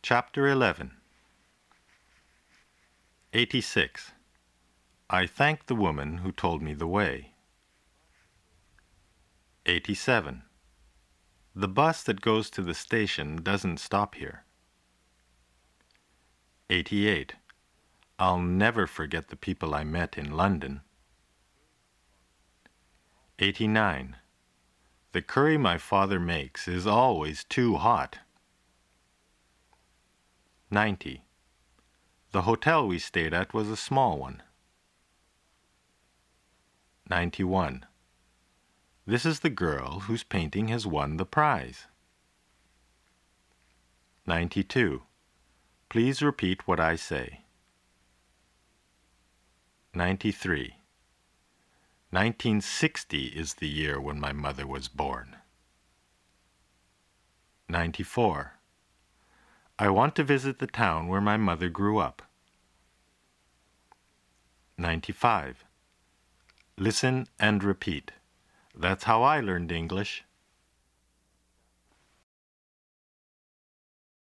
Chapter 11. 86. I thanked the woman who told me the way. 87. The bus that goes to the station doesn't stop here. 88. I'll never forget the people I met in London. 89. The curry my father makes is always too hot. 90. The hotel we stayed at was a small one. 91. This is the girl whose painting has won the prize. 92. Please repeat what I say. 93. 1960 is the year when my mother was born. 94. I want to visit the town where my mother grew up. 95. Listen and repeat. That's how I learned English.